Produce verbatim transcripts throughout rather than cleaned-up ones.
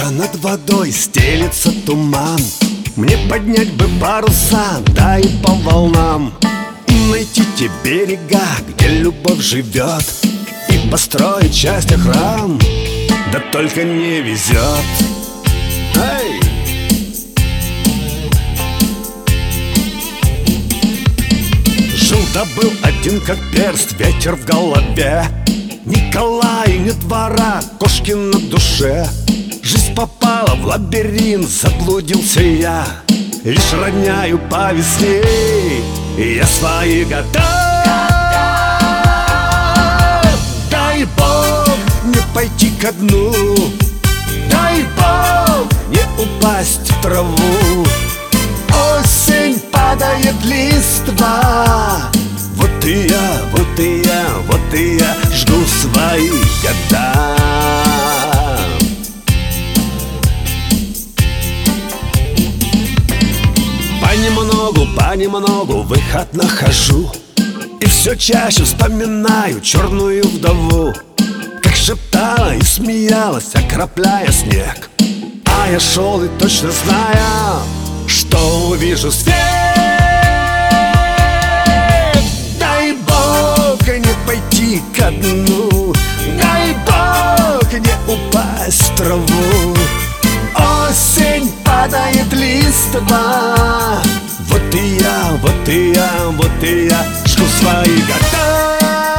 Тихо над водой стелится туман. Мне поднять бы паруса, да и по волнам. Найти те берега, где любовь живет, и построить счастье храм. Да только не везет. Эй! Жил-да был один как перст, ветер в голове. Николай, не двора, кошки на душе. Жизнь попала в лабиринт, заблудился я. Лишь роняю по весне я свои года. Дай Бог не пойти ко дну, дай Бог не упасть в траву. Осень падает листва. Вот и я, вот и я, вот и я жду свои года. Понемногу, понемногу выход нахожу, и все чаще вспоминаю черную вдову. Как шептала и смеялась, окропляя снег. А я шел и точно зная, что увижу свет. Дай Бог не пойти ко дну, дай Бог не упасть в траву. Осень падает листва. Вот и я, вот и я, вот и я жду свои года.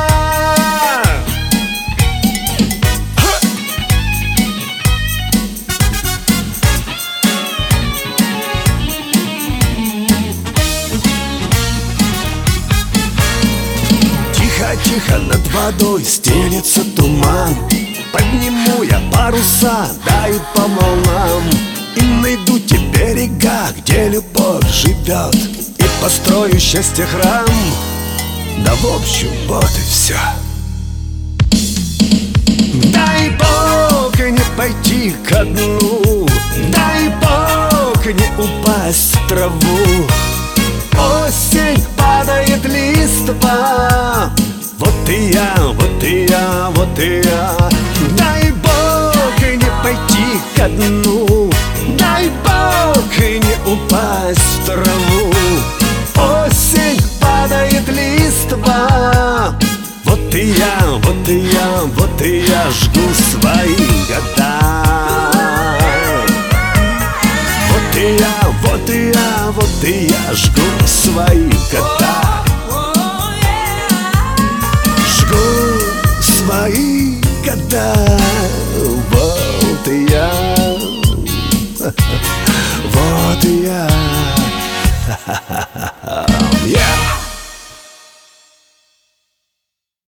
Тихо над водой стелется туман. Подниму я паруса, даю по волнам. И найду те берега, где любовь живет, и построю счастье храм. Да в общем вот и все. Дай Бог не пойти ко дну, дай Бог не упасть в траву. Осень падает листва. Вот и я, вот и я, вот и я. Дай Бог не пойти ко дну, дай Бог не упасть в траву. Осень падает листва. Вот и я, вот и я, вот и я жду свои года. Вот и я, вот и я, вот и я жду свои года. Свои года, вот и я, вот и я.